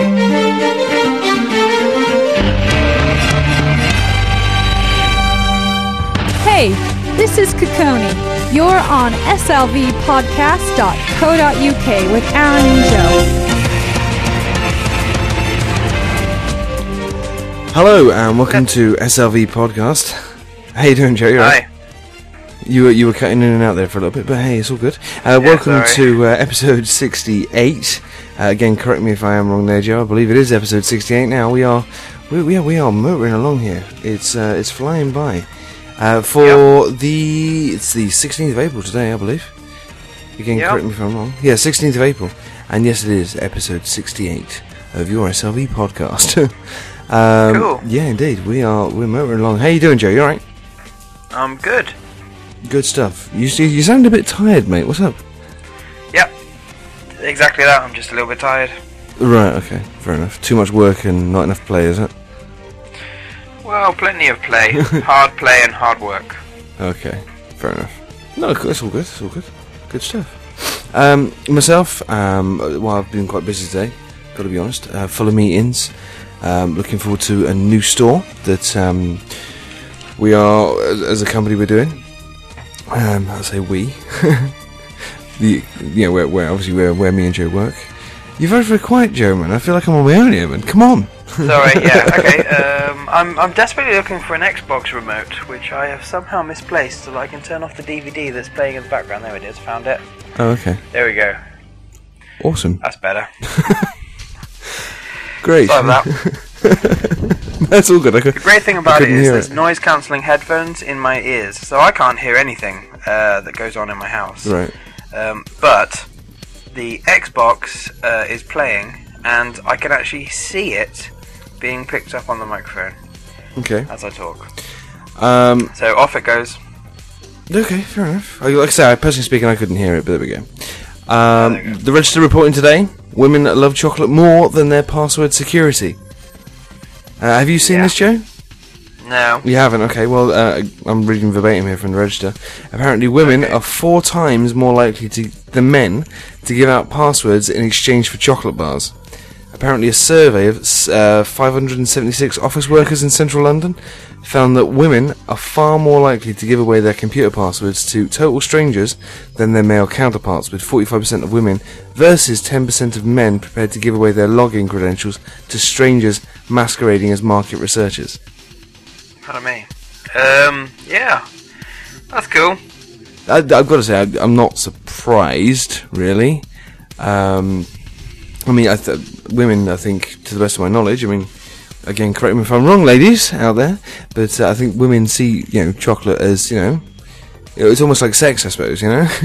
Hey, this is Kakoni. You're on slvpodcast.co.uk with Aaron and Joe. Hello and welcome to SLV Podcast. How you doing, Joe? You right? Hi. You were cutting in and out there for a little bit, but hey, it's all good. Welcome to episode 68. Again, correct me if I am wrong there, Joe. I believe it is episode 68 now. We are motoring along here. It's flying by. It's the 16th of April today, I believe. Again, correct me if I'm wrong. Yeah, 16th of April, and yes, it is episode 68 of your SLV Podcast. Cool. Yeah, indeed, we're motoring along. How you doing, Joe? You all right? I'm good. Good stuff. You sound a bit tired, mate. What's up? Yep. Exactly that. I'm just a little bit tired. Right. Okay. Fair enough. Too much work and not enough play, is it? Well, plenty of play. Hard play and hard work. Okay. Fair enough. No, it's all good. It's all good. Good stuff. Myself, well, I've been quite busy today. Got to be honest. Full of meetings. Looking forward to a new store that we are, as a company, we're doing. I'll say we. Where obviously where me and Joe work. You're very, very quiet, Joe, man. I feel like I'm on my own here, man. Come on. Sorry, yeah, okay. I'm desperately looking for an Xbox remote, which I have somehow misplaced, so that I can turn off the DVD that's playing in the background. There it is, found it. Oh, okay. There we go. Awesome. That's better. Great. Sorry about that. That's all good. The great thing about it is there's noise-cancelling headphones in my ears, so I can't hear anything that goes on in my house. Right. But the Xbox is playing, and I can actually see it being picked up on the microphone. Okay. As I talk. So off it goes. Okay, fair enough. Like I say, personally speaking, I couldn't hear it, but there we go. The Register reporting today: women love chocolate more than their password security. Have you seen this, Joe? No. You haven't? Okay, well, I'm reading verbatim here from the Register. Apparently, women are 4 times more likely than men to give out passwords in exchange for chocolate bars. Apparently, a survey of 576 office workers in central London found that women are far more likely to give away their computer passwords to total strangers than their male counterparts, with 45% of women versus 10% of men prepared to give away their login credentials to strangers masquerading as market researchers. Pardon me. Yeah. That's cool. I've got to say, I'm not surprised, really. I mean, women, I think, to the best of my knowledge, I mean, again, correct me if I'm wrong, ladies out there, but I think women see, chocolate as, it's almost like sex, I suppose,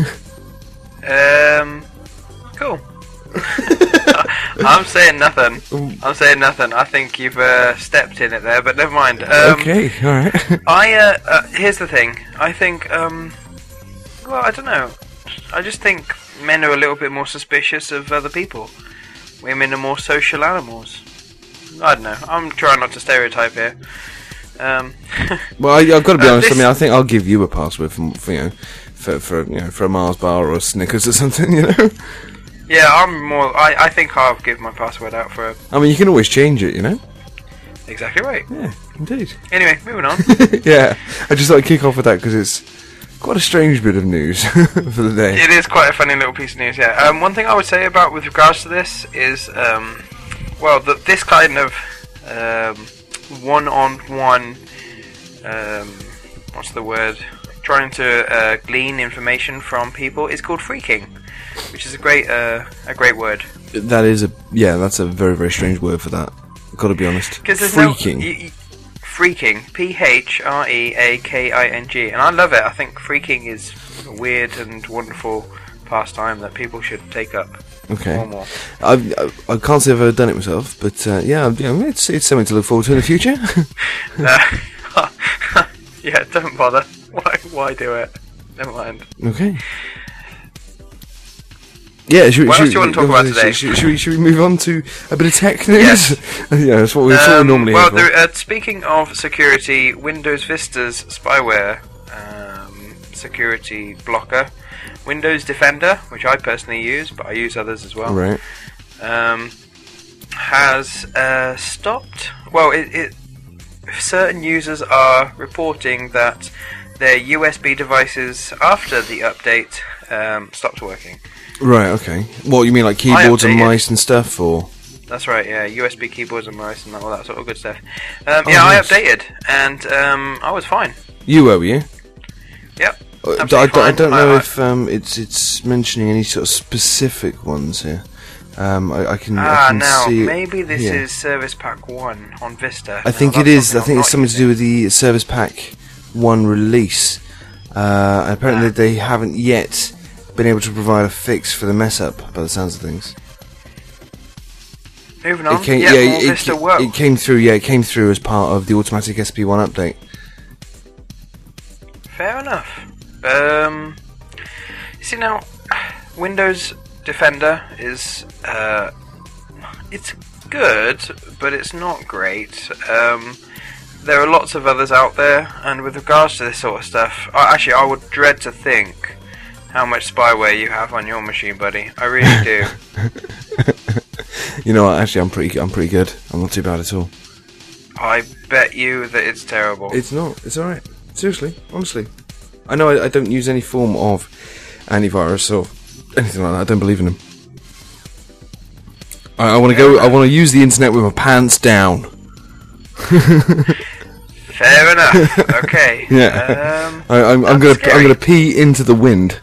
Cool. I'm saying nothing. I think you've stepped in it there, but never mind. Okay, alright. Here's the thing. I think, well, I don't know. I just think men are a little bit more suspicious of other people. Women are more social animals. I don't know. I'm trying not to stereotype here. Well, I've got to be honest. I mean, I think I'll give you a password for a Mars bar or a Snickers or something. Yeah, I'm more. I think I'll give my password out for a. I mean, you can always change it. Exactly right. Yeah, indeed. Anyway, moving on. Yeah, I just thought I'd kick off with that because it's quite a strange bit of news for the day. It is quite a funny little piece of news. Yeah. One thing I would say with regards to this is, this kind of one-on-one, what's the word? Trying to glean information from people is called phreaking, which is a great word. That is that's a very, very strange word for that. I've got to be honest. Phreaking. Phreaking. P-H-R-E-A-K-I-N-G. And I love it. I think phreaking is a weird and wonderful pastime that people should take up. Okay. More. I can't say I've ever done it myself, but it's something to look forward to in the future. Yeah, don't bother. Why do it? Never mind. Okay. Yeah, what else do you want to talk about today? Should we move on to a bit of tech news? Yes. Yeah, that's what we normally well, have. Speaking of security, Windows Vista's spyware security blocker, Windows Defender, which I personally use, but I use others as well. Right. has stopped. Well, certain users are reporting that their USB devices after the update stopped working. Right, okay. What, you mean like keyboards and mice and stuff, or...? That's right, yeah, USB keyboards and mice and all that sort of good stuff. I updated, and I was fine. You were you? Yep. I don't know if it's mentioning any sort of specific ones here. I can see it. Maybe this is Service Pack 1 on Vista. I think it is. I think it's something to do with the Service Pack 1 release. Apparently they haven't yet been able to provide a fix for the mess up, by the sounds of things. Moving on. Vista works. It came through. Yeah, it came through as part of the automatic SP1 update. Fair enough. See now, Windows Defender is it's good, but it's not great. There are lots of others out there, and with regards to this sort of stuff, I would dread to think how much spyware you have on your machine, buddy. I really do. You know what? Actually, I'm pretty good. I'm not too bad at all. I bet you that it's terrible. It's not. It's all right. Seriously, honestly. I know I don't use any form of antivirus or anything like that. I don't believe in them. I want to go. I want to use the internet with my pants down. Fair enough. Okay. Yeah. I'm gonna pee into the wind.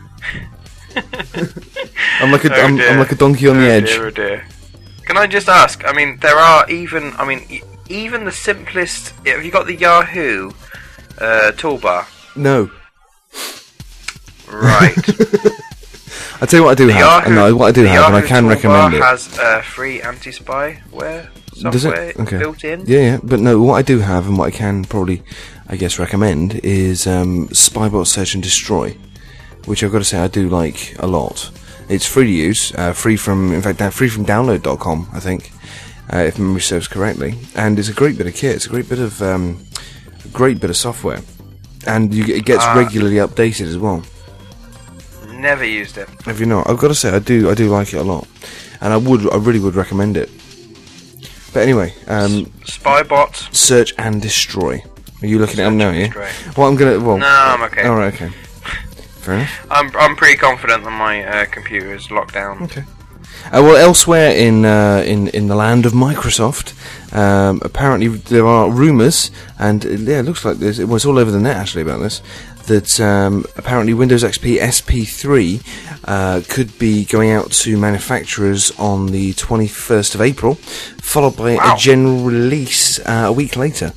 I'm like a donkey on the edge. Dear, oh dear. Can I just ask? I mean, there are even. I mean, even the simplest. Have you got the Yahoo toolbar? No. Right. I'll tell you what I do have. What I do have, and I can recommend it. Has free anti-spyware software built in. Yeah, but no, what I do have and what I can probably, I guess, recommend is Spybot Search and Destroy, which I've got to say I do like a lot. It's free to use, free from download.com, I think, if memory serves correctly, and it's a great bit of kit. It's a great bit of software, and it gets regularly updated as well. Never used it. Have you not? I've got to say I do like it a lot, and I really would recommend it. But anyway, Spybot Search and Destroy. Are you looking at them now? Yeah. Well, no, I'm okay. All right, okay. Fair enough. I'm pretty confident that my computer is locked down. Okay. Well, elsewhere in the land of Microsoft, apparently there are rumours, and it looks like this. It was all over the net actually about this. That apparently Windows XP SP3 could be going out to manufacturers on the 21st of April, followed by a general release a week later.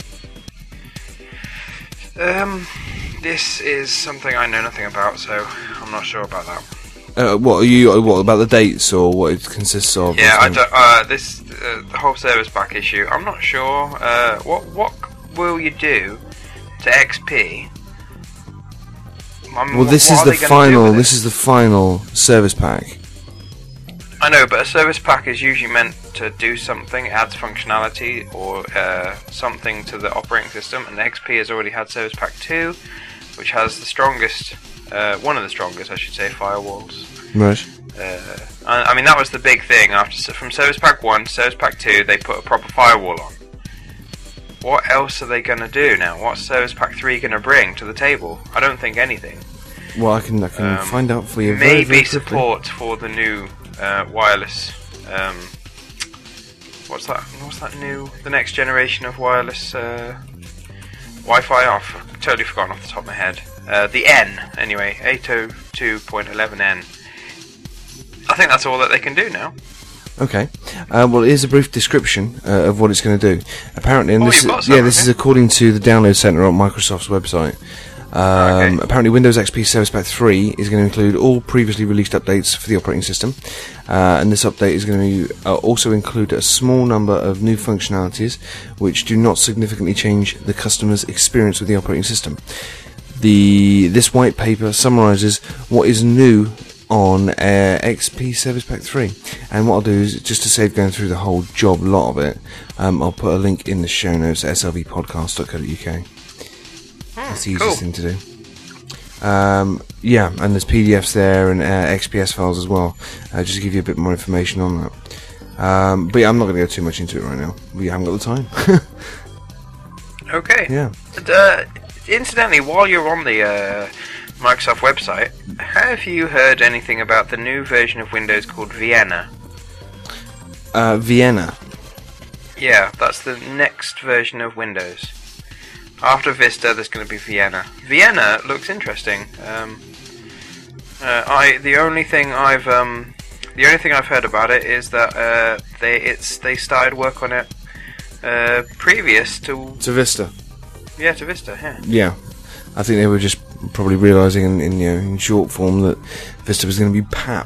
This is something I know nothing about, so I'm not sure about that. What about the dates or what it consists of? Yeah, I don't. The whole service pack issue. I'm not sure. What will you do to XP? Well, this is the final. This is the final service pack. I know, but a service pack is usually meant to do something, adds functionality or something to the operating system. And the XP has already had Service Pack 2, which has the strongest, one of the strongest, I should say, firewalls. Right. I mean, that was the big thing. From Service Pack 1 to Service Pack 2, they put a proper firewall on. What else are they going to do now? What's Service Pack 3 going to bring to the table? I don't think anything. Well, I can find out for you. Maybe very support for the new wireless. What's that new? The next generation of wireless Wi-Fi. I've totally forgotten off the top of my head. The N, anyway, 802.11n. I think that's all that they can do now. Okay. Well, here's a brief description of what it's going to do. Apparently, and this is according to the Download Center on Microsoft's website. Apparently, Windows XP Service Pack 3 is going to include all previously released updates for the operating system, and this update is going to also include a small number of new functionalities which do not significantly change the customer's experience with the operating system. This white paper summarises what is new on XP Service Pack 3, and what I'll do is, just to save going through the whole job lot of it, I'll put a link in the show notes at slvpodcast.co.uk. That's the easiest thing to do. Yeah, and there's PDFs there and XPS files as well, just to give you a bit more information on that. But yeah, I'm not going to go too much into it right now. We haven't got the time. Okay. Yeah. And, incidentally, while you're on the Microsoft website, have you heard anything about the new version of Windows called Vienna? Vienna. Yeah, that's the next version of Windows. After Vista, there's going to be Vienna. Vienna looks interesting. The only thing I've heard about it is that they started work on it previous to Vista. Yeah, to Vista. Yeah. Yeah, I think they were just probably realising in short form that Vista was going to be pap.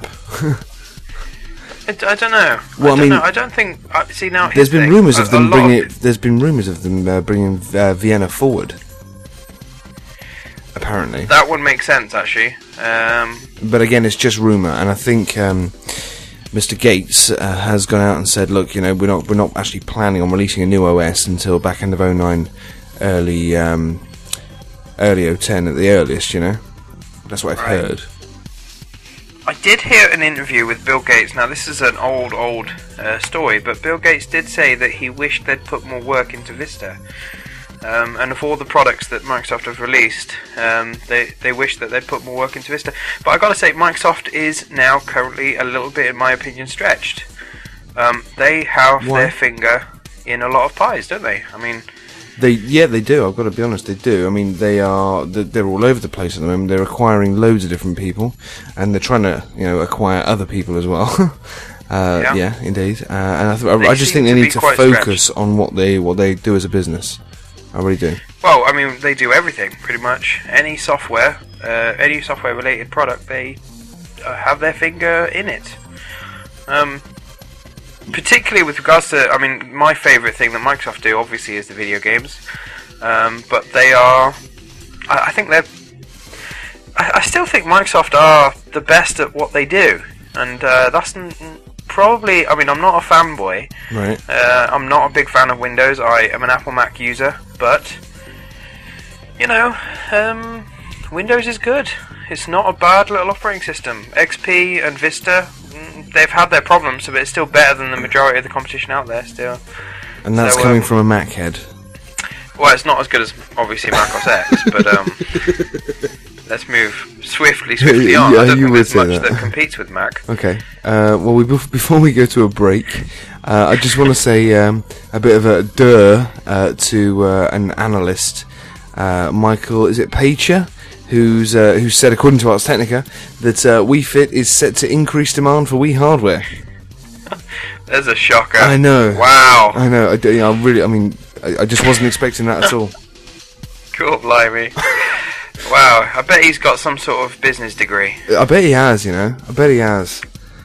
I don't know. Well, I don't think. See now, there's been rumours of them bringing it. There's been rumours of them bringing Vienna forward. Apparently, that would make sense actually. But again, it's just rumour, and I think Mr. Gates has gone out and said, "Look, we're not actually planning on releasing a new OS until back end of 09, early 010 at the earliest." That's what I've heard. I did hear an interview with Bill Gates. Now, this is an old story, but Bill Gates did say that he wished they'd put more work into Vista. And of all the products that Microsoft have released, they wish that they'd put more work into Vista. But I've got to say, Microsoft is now currently a little bit, in my opinion, stretched. They have their finger in a lot of pies, don't they? I mean... They do. I've got to be honest, they do. I mean, they're all over the place at the moment. They're acquiring loads of different people, and they're trying to acquire other people as well. Yeah, indeed. And I just think they need to focus on what they do as a business. I really do. Well, I mean, they do everything pretty much. Any software related product, they have their finger in it. Particularly with regards to, I mean, my favourite thing that Microsoft do, obviously, is the video games. But they are, I think they're, I still think Microsoft are the best at what they do. And that's probably, I mean, I'm not a fanboy. Right. I'm not a big fan of Windows. I am an Apple Mac user. But, Windows is good. It's not a bad little operating system. XP and Vista, they've had their problems, but it's still better than the majority of the competition out there still. And that's coming from a Mac head. Well, it's not as good as, obviously, Mac OS X, but let's move swiftly on. Yeah, I don't think there's much that competes with Mac. Okay. Well, before we go to a break, I just want to say a bit of a to an analyst, Michael, is it Pacher? Who said, according to Ars Technica, that Wii Fit is set to increase demand for Wii hardware. There's a shocker. I know. Wow. I know. I just wasn't expecting that at all. Cool, blimey. Wow. I bet he's got some sort of business degree. I bet he has. I bet he has.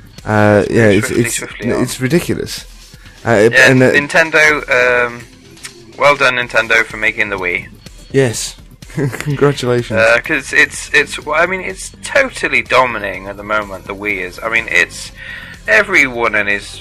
It's ridiculous. And Nintendo. Well done, Nintendo, for making the Wii. Yes. Congratulations. Because it's totally dominating at the moment. The Wii is. I mean, it's everyone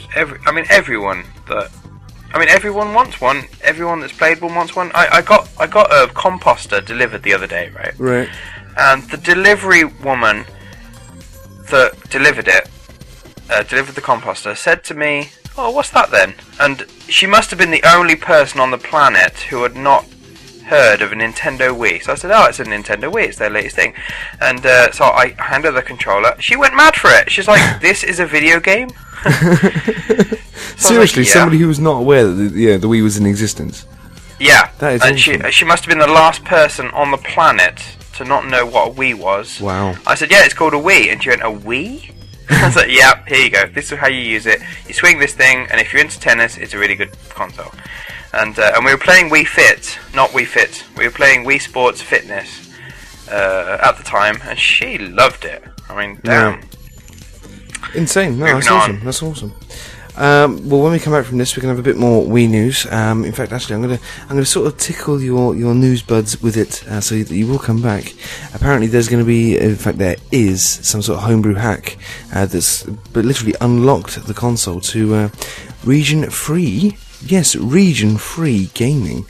wants one. Everyone that's played one wants one. I got a composter delivered the other day, right? Right. And the delivery woman that delivered the composter, said to me, "Oh, what's that then?" And she must have been the only person on the planet who had not heard of a Nintendo Wii. So I said, "Oh, it's a Nintendo Wii, it's their latest thing." And so I handed her the controller. She went mad for it. She's like, "This is a video game?" Seriously, like, yeah. Somebody who was not aware that the Wii was in existence. Yeah, that is and awesome. she must have been the last person on the planet to not know what a Wii was. Wow. I said, "Yeah, it's called a Wii." And she went, "A Wii?" I was like, "Yeah, here you go. This is how you use it. You swing this thing, and if you're into tennis, it's a really good console." And we were playing Wii Fit, not Wii Fit. We were playing Wii Sports Fitness at the time, and she loved it. I mean, damn. Yeah. Insane. No, that's Moving on. awesome. That's awesome. Well, when we come back from this, we're gonna have a bit more Wii news. In fact, actually, I'm gonna sort of tickle your news buds with it, so that you will come back. Apparently, there's going to be, in fact, there is some sort of homebrew hack that's literally unlocked the console to region-free. Yes, region-free gaming.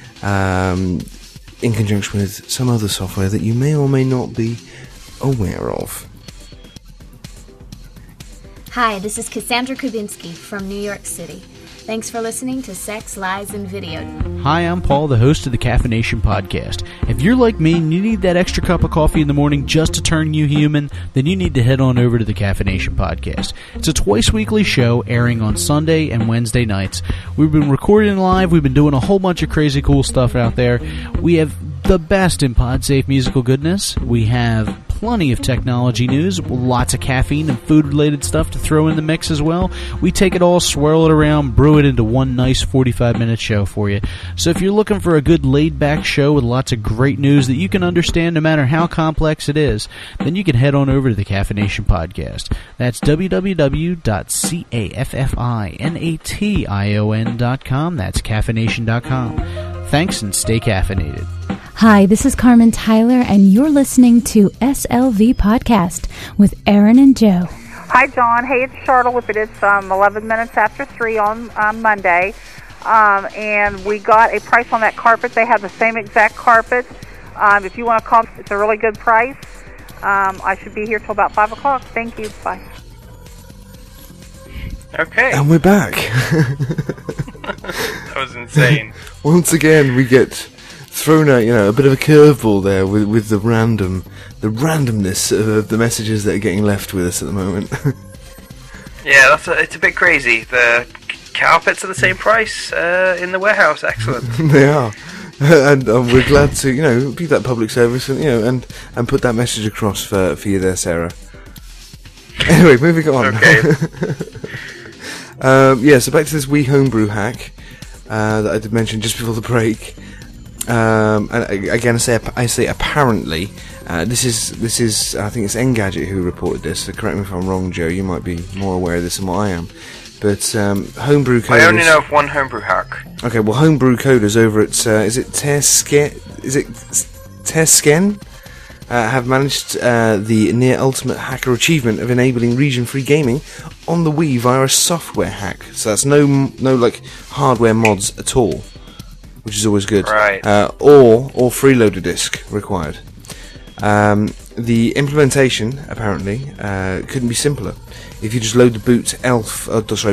In conjunction with some other software that you may or may not be aware of. Hi, this is Cassandra Kubinski from New York City. Thanks for listening to Sex, Lies, and Video. Hi, I'm Paul, the host of the Caffeination Podcast. If you're like me and you need that extra cup of coffee in the morning just to turn you human, then you need to head on over to the Caffeination Podcast. It's a twice-weekly show airing on Sunday and Wednesday nights. We've been recording live. We've been doing a whole bunch of crazy cool stuff out there. We have the best in pod-safe musical goodness. We have plenty of technology news, lots of caffeine and food-related stuff to throw in the mix as well. We take it all, swirl it around, brew it into one nice 45-minute show for you. So if you're looking for a good laid-back show with lots of great news that you can understand no matter how complex it is, then you can head on over to the Caffeination Podcast. That's www.caffeination.com. That's caffeination.com. Thanks, and stay caffeinated. Hi, this is Carmen Tyler, and you're listening to SLV Podcast with Aaron and Joe. Hi, John. Hey, it's Charlotte. It's 11 minutes after 3 on Monday, and we got a price on that carpet. They have the same exact carpet. If you want to call, it's a really good price. I should be here till about 5 o'clock. Thank you. Bye. Okay. And we're back. That was insane. Once again, we get thrown out, a bit of a curveball there with the randomness of the messages that are getting left with us at the moment. Yeah, it's a bit crazy. The carpets are the same price in the warehouse. Excellent. They are. And we're glad to, be that public service and put that message across for you there, Sarah. Anyway, moving on. Okay. So back to this wee homebrew hack that I did mention just before the break. And again, I say apparently. This is I think it's Engadget who reported this. So correct me if I'm wrong, Joe. You might be more aware of this than what I am. But homebrew coders. I only know of one homebrew hack. Okay, well, homebrew coders over at is it Tersken? Have managed the near ultimate hacker achievement of enabling region-free gaming on the Wii via a software hack. So that's no like hardware mods at all, which is always good. Right. Or freeloader disk required. The implementation apparently couldn't be simpler. If you just load the boot.elf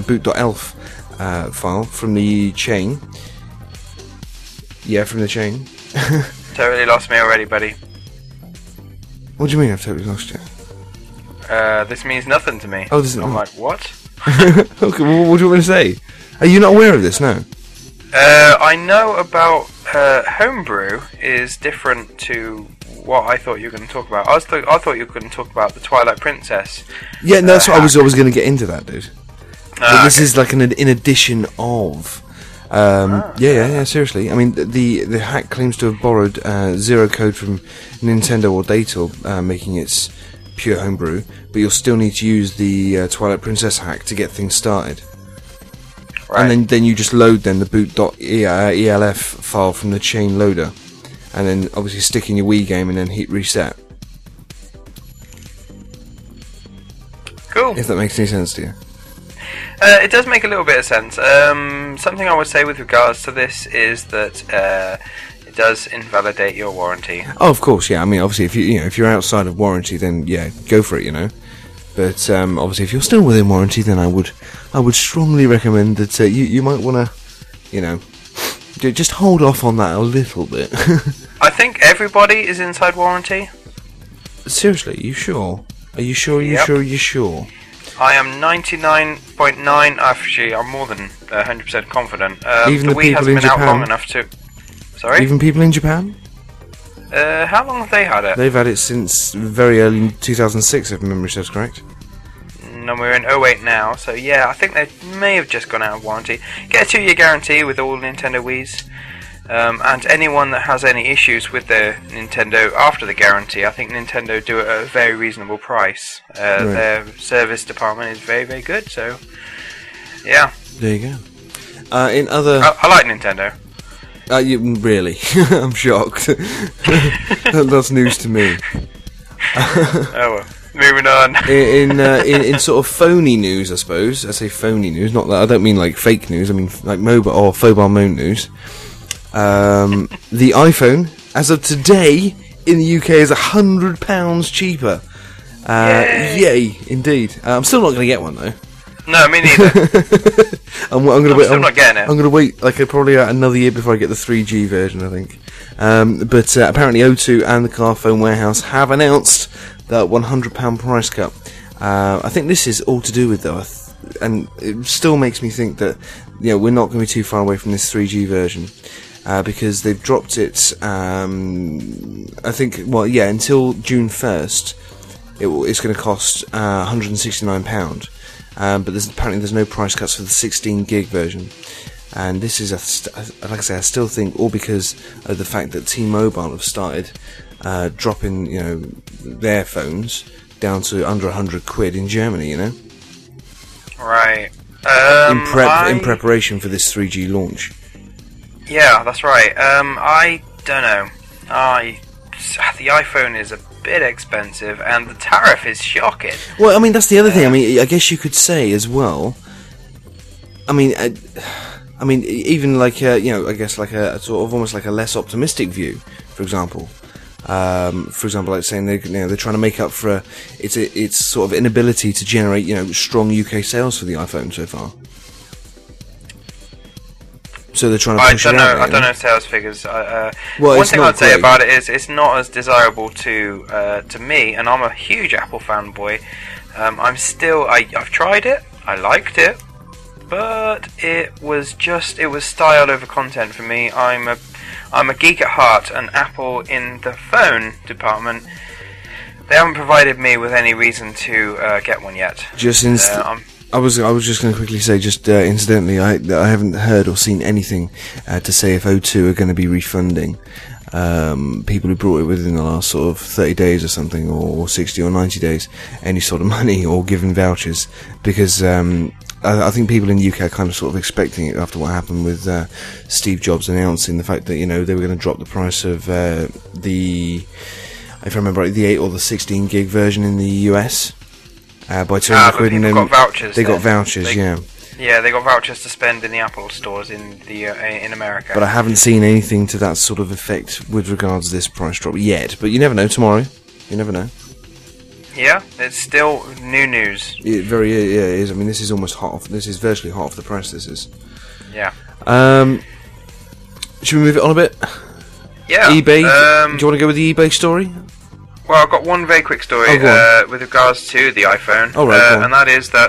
file from the chain. Yeah, from the chain. Totally lost me already, buddy. What do you mean I've totally lost you? This means nothing to me. Oh, this is I'm like, what? Okay, well, what do you want me to say? Are you not aware of this? No. I know about homebrew is different to what I thought you were going to talk about. I thought you were going to talk about the Twilight Princess. Yeah, no, that's what I was always going to get into that, dude. But this Okay. is like in addition of. Yeah, seriously. I mean, the hack claims to have borrowed zero code from Nintendo or Datal, making it pure homebrew, but you'll still need to use the Twilight Princess hack to get things started. Right. And then you just load the boot.elf file from the chain loader, and then obviously stick in your Wii game and then hit reset. Cool. If that makes any sense to you. It does make a little bit of sense. Something I would say with regards to this is that it does invalidate your warranty. Oh, of course, yeah. I mean, obviously, if you're outside of warranty, then yeah, go for it, But obviously, if you're still within warranty, then I would strongly recommend that you might want to, just hold off on that a little bit. I think everybody is inside warranty. Seriously, you sure? Are you sure? Yep. You sure? I am 99.9. Actually, I'm more than 100% confident. Even the the Wii people hasn't in been out Japan? long enough to. Sorry. Even people in Japan? How long have they had it? They've had it since very early 2006, if memory serves correct. No, we're in 08 now, so yeah, I think they may have just gone out of warranty. Get a 2-year guarantee with all Nintendo Wiis. And anyone that has any issues with their Nintendo after the guarantee, I think Nintendo do it at a very reasonable price. Their service department is very, very good, so yeah. There you go. In other... I like Nintendo. Really? I'm shocked. That's news to me. Oh well. Moving on. In sort of phony news, I suppose. I say phony news, not that I don't mean like fake news. I mean like mobile or mobile moan news. The iPhone, as of today, in the UK is £100 cheaper Yay, indeed. I'm still not going to get one though. No, me neither. I'm gonna wait. still not getting it. I'm gonna wait like probably another year before I get the 3G version, I think. But apparently O2 and the Carphone Warehouse have announced the £100 price cut. I think this is all to do with though, and it still makes me think that we're not going to be too far away from this 3G version. Because they've dropped it, I think, until June 1st, it's going to cost £169. But apparently there's no price cuts for the 16 gig version. And this is, like I say, I still think, all because of the fact that T-Mobile have started dropping, their phones down to under £100 in Germany, Right. In preparation for this 3G launch. Yeah, that's right. I don't know. The iPhone is a bit expensive, and the tariff is shocking. Well, I mean, that's the other thing. I mean, I guess you could say as well. I mean, even like I guess like a sort of almost like a less optimistic view. For example, like saying they're trying to make up for its sort of inability to generate strong UK sales for the iPhone so far. So they're trying to push it out. I don't know sales figures. Well, one thing I'd say about it is it's not as desirable to me, and I'm a huge Apple fanboy. I've tried it. I liked it, but it was style over content for me. I'm a geek at heart, and Apple in the phone department, they haven't provided me with any reason to get one yet. I was just going to quickly say, incidentally, I haven't heard or seen anything to say if O2 are going to be refunding people who brought it within the last sort of 30 days or something, or 60 or 90 days, any sort of money or giving vouchers, because I think people in the UK are kind of sort of expecting it after what happened with Steve Jobs announcing the fact that they were going to drop the price of if I remember right, the 8 or the 16 gig version in the US. By £200, and then got vouchers. They got vouchers, yeah. Yeah, they got vouchers to spend in the Apple stores in America. But I haven't seen anything to that sort of effect with regards to this price drop yet. But you never know. Tomorrow, you never know. Yeah, it's still new news. It is. I mean, this is almost hot off. This is virtually hot off the press. This is. Yeah. Should we move it on a bit? Yeah. eBay. Do you want to go with the eBay story? Well, I've got one very quick story with regards to the iPhone, and that is that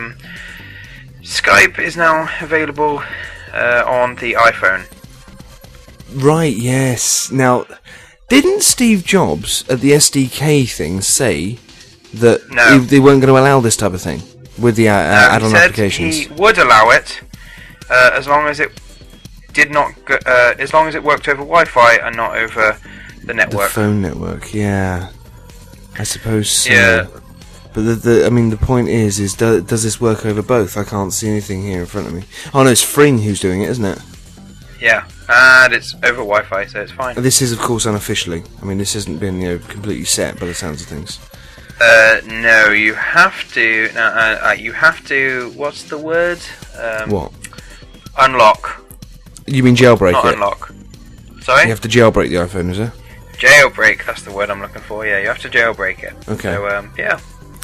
Skype is now available on the iPhone. Right, yes. Now, didn't Steve Jobs at the SDK thing say that they weren't going to allow this type of thing with the add-on applications? He would allow it as long as it did not, as long as it worked over Wi-Fi and not over the network. The phone network, yeah. I suppose so. Yeah. But the point is does this work over both? I can't see anything here in front of me. Oh no, it's Fring who's doing it, isn't it? Yeah, and it's over Wi-Fi, so it's fine. This is, of course, unofficially. I mean, this hasn't been completely set by the sounds of things. No, you have to. You have to. What's the word? What? Unlock. You mean jailbreak Not it? unlock. Sorry? You have to jailbreak the iPhone, is it? Jailbreak, that's the word I'm looking for, yeah. You have to jailbreak it. Okay. So, yeah.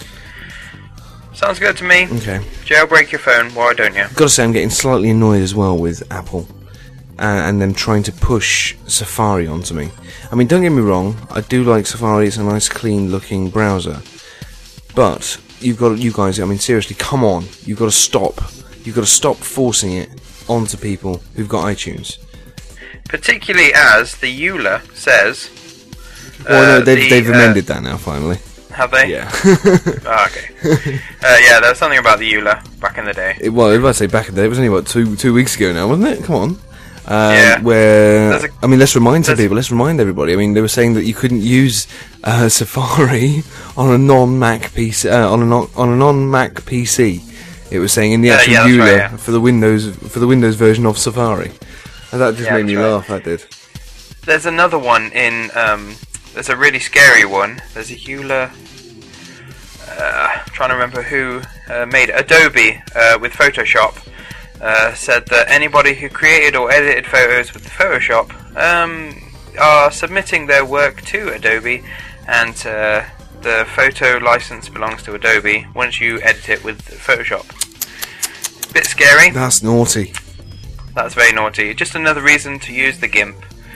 Sounds good to me. Okay. Jailbreak your phone, why don't you? I've got to say, I'm getting slightly annoyed as well with Apple and them trying to push Safari onto me. I mean, don't get me wrong, I do like Safari, it's a nice clean-looking browser. But, you guys, I mean, seriously, come on. You've got to stop. You've got to stop forcing it onto people who've got iTunes. Particularly as the EULA says... Well, no, they've amended that now, finally. Have they? Yeah. Okay. Yeah, there was something about the EULA back in the day. I was about to say back in the day. It was only, what, two weeks ago now, wasn't it? Come on. Yeah. I mean, let's remind some people, let's remind everybody. I mean, they were saying that you couldn't use Safari on a non-Mac PC, on a non-Mac PC. It was saying in the actual EULA for the Windows version of Safari. And that just made me laugh, that did. There's another one in, there's a really scary one. There's a EULA, trying to remember who made it. Adobe, with Photoshop, said that anybody who created or edited photos with Photoshop are submitting their work to Adobe, and the photo license belongs to Adobe once you edit it with Photoshop. Bit scary. That's naughty. That's very naughty. Just another reason to use the GIMP.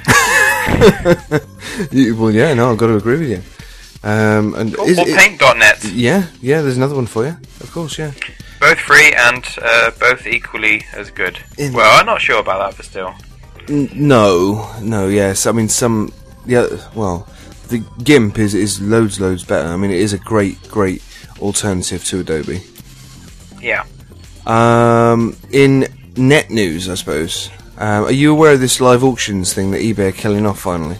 Well, yeah, no, I've got to agree with you. Or Paint.net. Yeah, there's another one for you. Of course, yeah. Both free and both equally as good. Well, I'm not sure about that, but still. No, yes. I mean, the GIMP is loads better. I mean, it is a great alternative to Adobe. Yeah. In net news, I suppose. Are you aware of this live auctions thing that eBay are killing off finally?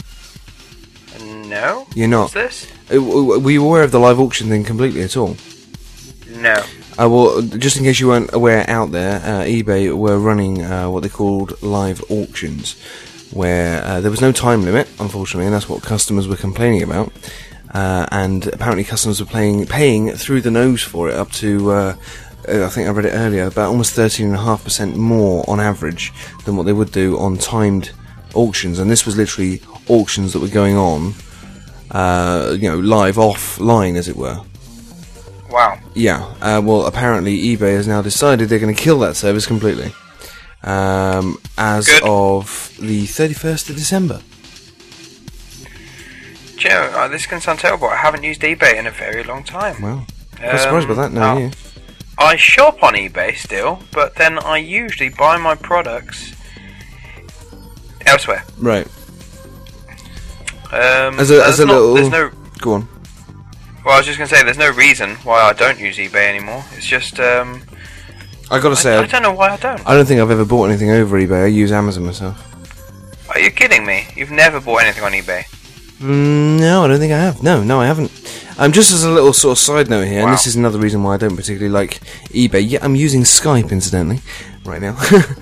No. You're not? What's this? Were you aware of the live auction thing completely at all? No. Well, just in case you weren't aware out there, eBay were running what they called live auctions, where there was no time limit, unfortunately, and that's what customers were complaining about. And apparently customers were paying through the nose for it, up to, I think I read it earlier, about almost 13.5% more on average than what they would do on timed auctions. And this was literally auctions that were going on, live offline, as it were. Wow. Yeah. Well, apparently eBay has now decided they're going to kill that service completely, as Good. of the 31st of December. Joe, this can sound terrible. I haven't used eBay in a very long time. Well, I'm surprised by that, no, you. I shop on eBay still, but then I usually buy my products elsewhere. Right. There's no. Go on. Well, I was just going to say, there's no reason why I don't use eBay anymore. It's just, I gotta say, I don't know why I don't. I don't think I've ever bought anything over eBay. I use Amazon myself. Are you kidding me? You've never bought anything on eBay? No, I don't think I have. No, I haven't. Just as a little sort of side note here, Wow. and this is another reason why I don't particularly like eBay. Yeah, I'm using Skype, incidentally, right now.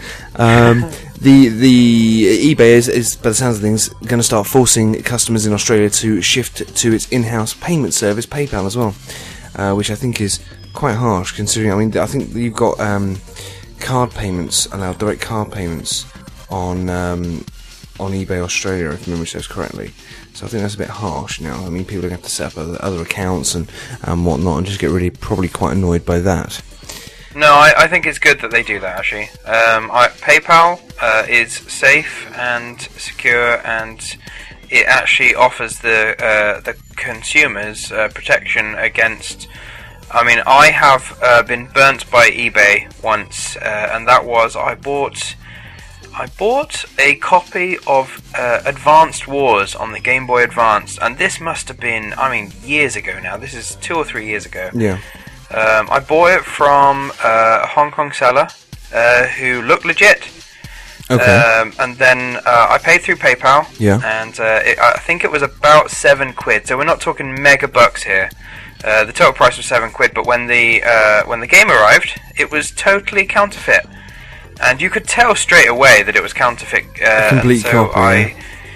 The eBay is, by the sounds of things, going to start forcing customers in Australia to shift to its in-house payment service, PayPal, as well, which I think is quite harsh, considering. I mean, I think you've got card payments allowed, direct card payments on eBay Australia, if memory serves correctly. So I think that's a bit harsh now. I mean, people are going to have to set up other accounts and whatnot, and just get really probably quite annoyed by that. No, I think it's good that they do that, actually. PayPal is safe and secure, and it actually offers the consumers protection against. I mean, I have been burnt by eBay once, and that was I bought a copy of Advanced Wars on the Game Boy Advance, and this must have been, years ago now. This is 2 or 3 years ago. Yeah. I bought it from a Hong Kong seller who looked legit. Okay. And then I paid through PayPal. Yeah. And I think it was about £7. So we're not talking mega bucks here. The total price was £7, but when the game arrived, it was totally counterfeit, and you could tell straight away that it was counterfeit. Complete so copy.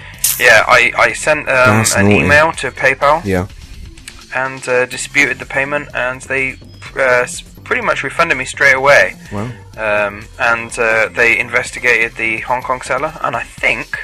I sent an email to PayPal. Yeah. And disputed the payment, and they pretty much refunded me straight away. Wow. And they investigated the Hong Kong seller, and I think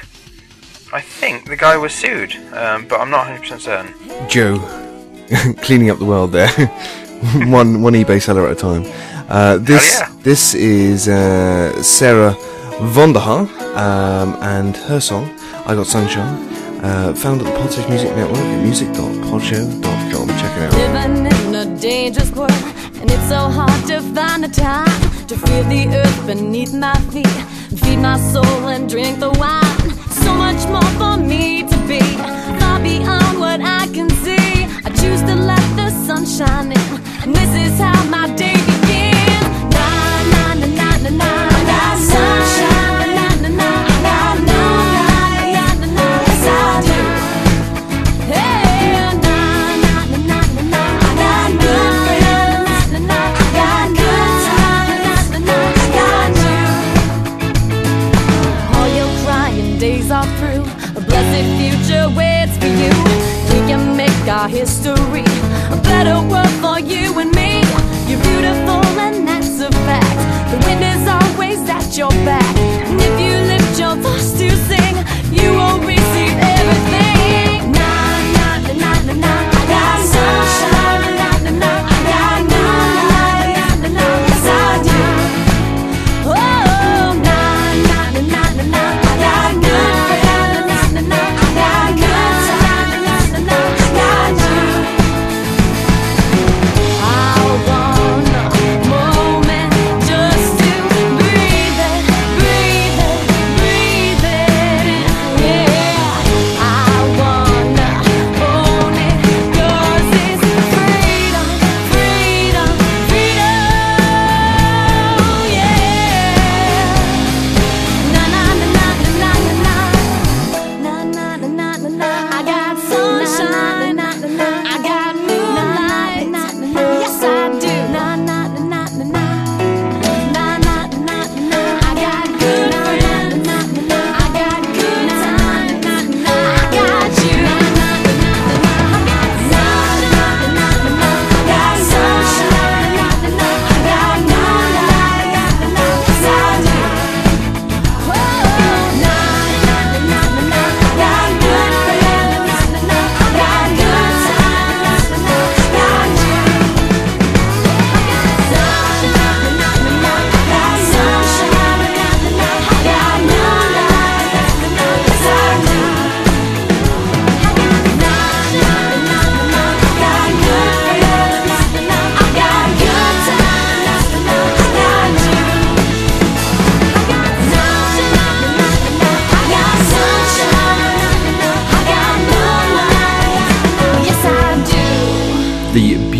the guy was sued, but I'm not 100% certain. Joe, cleaning up the world there. one eBay seller at a time. This is Sarah Vonderhaar, and her song "I Got Sunshine." Found at the Podstage Music Network at music.podshow.com. Check it out. Living in a dangerous world, and it's so hard to find the time to feel the earth beneath my feet, feed my soul and drink the wine. So much more for me to be, far beyond what I can see. I choose to let the sun shine in, and this is how my day begins. Na na na na na na, na sunshine. Our history, a better world for you and me. You're beautiful and that's a fact. The wind is always at your back, and if you lift your voice to sing, you will receive everything. Na na na na na na.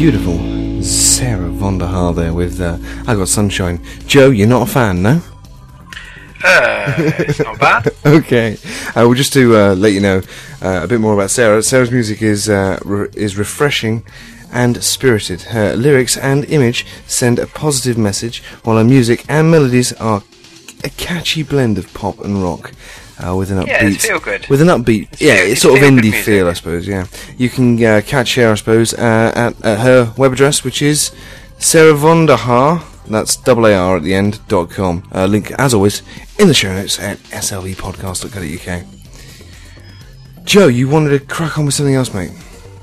beautiful Sarah Vaughan Haar there with I Got Sunshine. Joe, you're not a fan, no? It's not bad. Okay. Well, just to let you know a bit more about Sarah. Sarah's music is refreshing and spirited. Her lyrics and image send a positive message, while her music and melodies are a catchy blend of pop and rock. With an upbeat, it's feel good. With an upbeat, it's sort of indie feel, I suppose. Yeah, you can catch her, I suppose, at her web address, which is Sarah Vaughan Haar. That's AAR at the end .com. Link, as always, in the show notes at slvpodcast.co.uk. Joe, you wanted to crack on with something else, mate?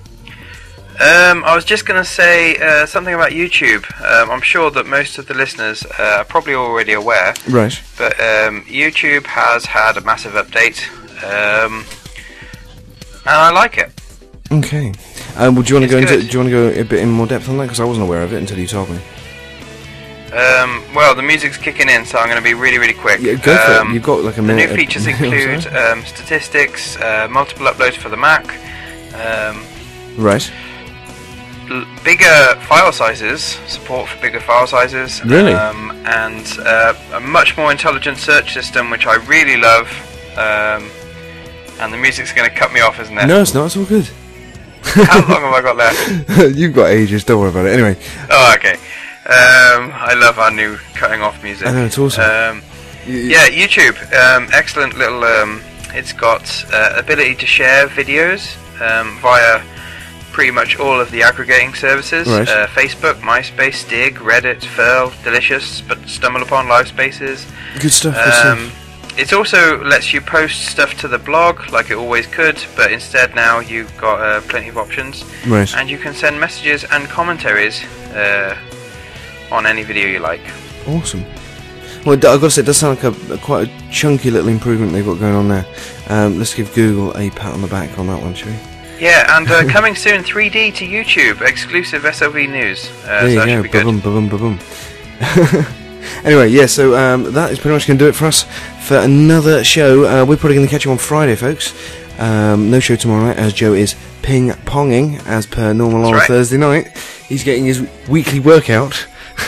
I was just going to say something about YouTube. I'm sure that most of the listeners are probably already aware. Right. But YouTube has had a massive update, and I like it. Okay. Well, do you want to go good. do you want to go a bit in more depth on that? Because I wasn't aware of it until you told me. Well, the music's kicking in, so I'm going to be really, really quick. Yeah, go for it. You've got like a minute. The new features include statistics, multiple uploads for the Mac. Right. Bigger file sizes, support for bigger file sizes. Really? And a much more intelligent search system, which I really love. And the music's going to cut me off, isn't it? No, it's not. It's all good. How long have I got left? You've got ages. Don't worry about it. Anyway. Oh, okay. I love our new cutting off music. I know, it's awesome. Yeah, YouTube. Excellent little... it's got ability to share videos via pretty much all of the aggregating services. Right. Facebook, MySpace, Dig, Reddit, Furl, Delicious, but StumbleUpon, Livespaces. Good stuff. Good stuff. It also lets you post stuff to the blog like it always could, but instead now you've got plenty of options. Right. And you can send messages and commentaries on any video you like. Awesome. Well, I've got to say, it does sound like quite a chunky little improvement they've got going on there. Let's give Google a pat on the back on that one, shall we? Yeah, and coming soon 3D to YouTube, exclusive SLV news. There you so go, that should be good. ba-boom. Anyway, yeah, so that is pretty much going to do it for us for another show. We're probably going to catch you on Friday, folks. No show tomorrow night, as Joe is ping-ponging, as per normal on Thursday night. He's getting his weekly workout.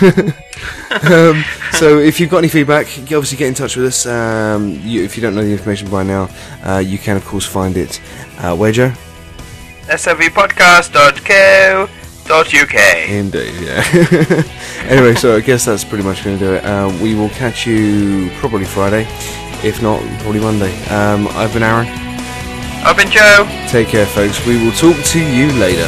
So if you've got any feedback, obviously get in touch with us. If you don't know the information by now, you can, of course, find it. Where, Joe? slvpodcast.co.uk. Indeed, yeah. Anyway, so I guess that's pretty much going to do it. We will catch you probably Friday, if not, probably Monday. I've been Aaron. I've been Joe. Take care, folks. We will talk to you later.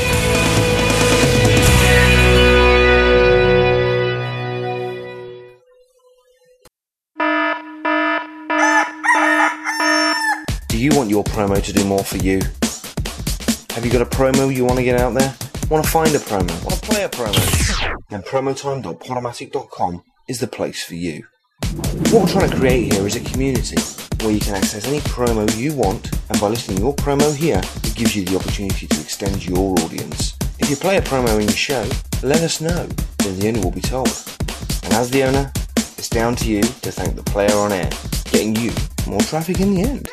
Do you want your promo to do more for you? Have you got a promo you want to get out there? Want to find a promo? Want to play a promo? Then promotime.podomatic.com is the place for you. What we're trying to create here is a community where you can access any promo you want, and by listing your promo here, it gives you the opportunity to extend your audience. If you play a promo in your show, let us know, then the owner will be told. And as the owner, it's down to you to thank the player on air, getting you more traffic in the end.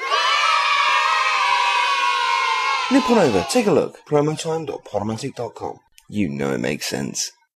Nip on over, take a look. promotime.podomatic.com. You know it makes sense.